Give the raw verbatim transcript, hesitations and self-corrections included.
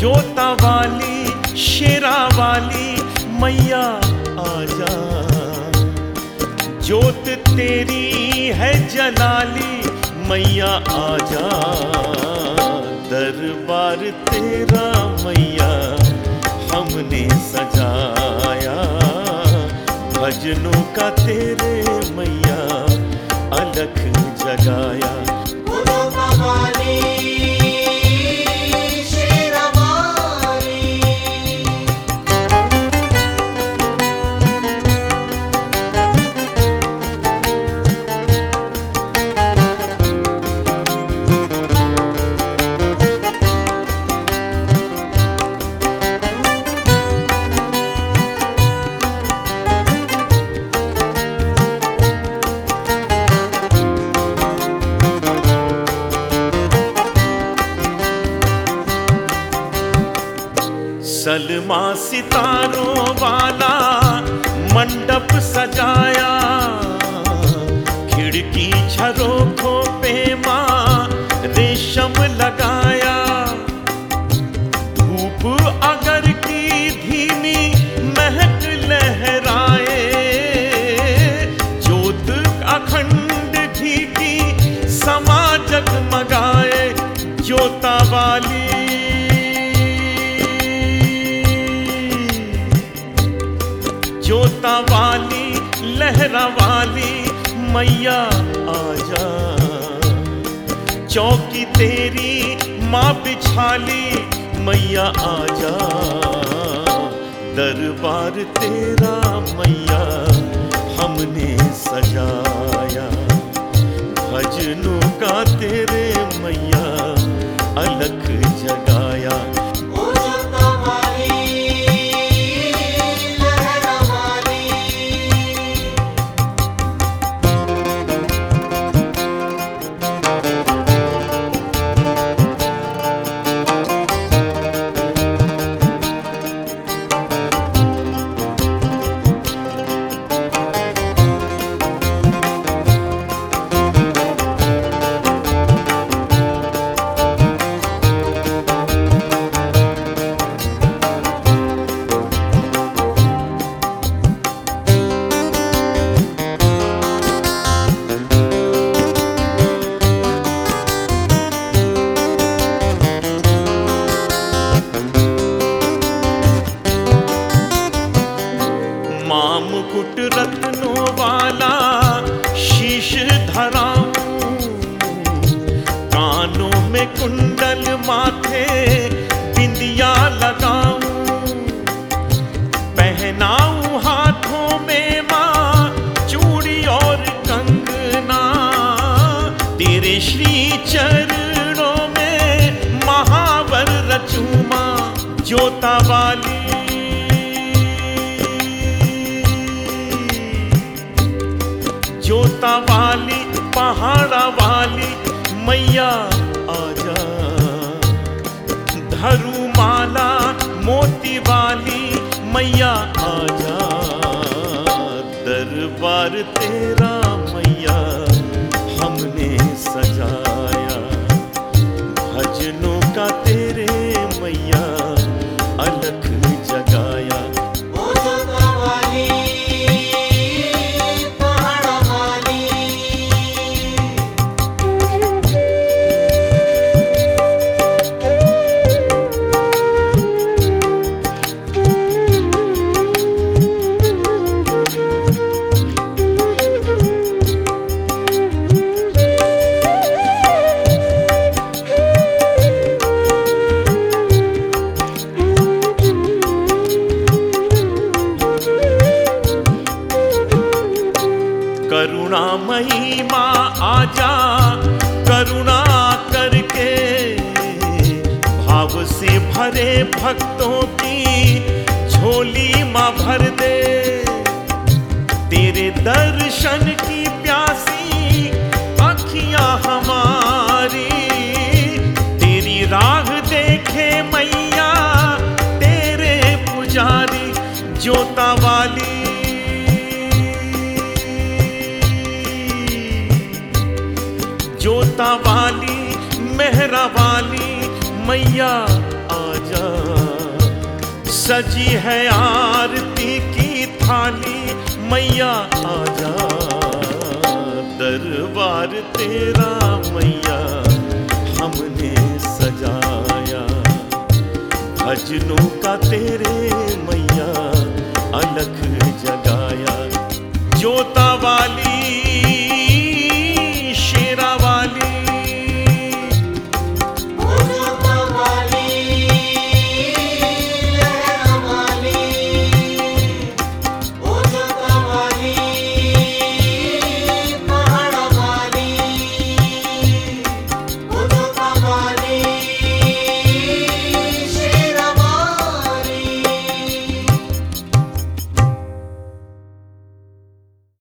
जोता वाली शेरा वाली मैया आजा, जोत तेरी है जलाली मैया आजा। दरबार तेरा मैया हमने सजाया, भजनों का तेरे मैया अलख जगाया। सलमा सितारों वाला मंडप सजाया, खिड़की झरोखों पे माँ रेशम लगाया। धूप अगर की धीमी महक लहराए, ज्योत अखंड घी की समा जगमगाए। जोता वाली जोता वाली लहरा वाली मैया आजा, चौकी तेरी माँ बिछाली मैया आजा। दरबार तेरा मैया हमने सजाया, भजनों का तेरे मैया अलख जगाया। मुकुट रत्नों वाला शीश धराऊं, कानों में कुंडल माथे बिंदिया लगाऊं। पहनाऊं हाथों में माँ चूड़ी और कंगना, तेरे श्री चरणों में महावर रचूं माँ। जोता वाली जोता वाली पहाड़ा वाली मैया आजा, धरू माला मोती वाली मैया आजा। दरबार तेरा मैया हमने सजाया, भजनों का तेरे मैया अलख जगाया। करुणामयी माँ आजा, करुणा करके भाव से भरे भक्तों की झोली माँ भर दे। तेरे दर्शन की प्यासी अखियां हमारी, तेरी राह देखे मैया तेरे पुजारी। जोता वाली जोता वाली मेहरा वाली मैया आजा, आजा, सजी है आरती की थाली मैया आजा, दरबार तेरा मैया